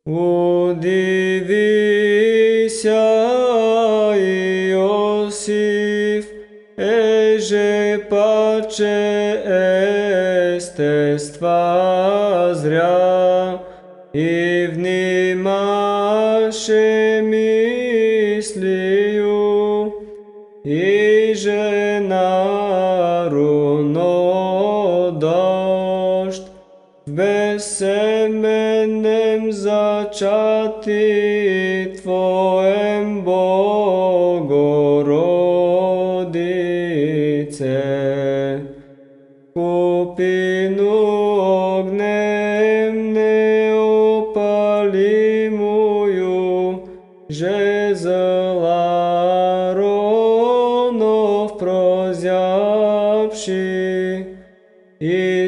Удивися, Иосиф, еже паче естества зря, и внимаше мислию, и же наруно дождь в безсеменnem зачати Твоем, Богородице. Купину огнем неопалимую, же зларонов прозявши, и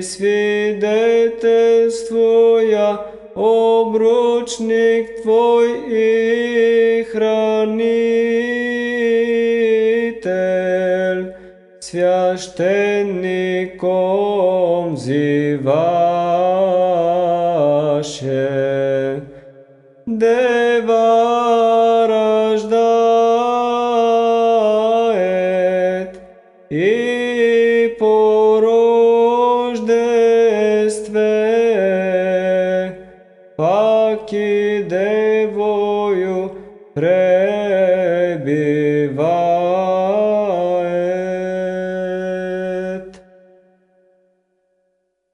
свидетельствуя обручник Твой и хранитель, священником взиваше. Дева рождает, и по рождестве паки девою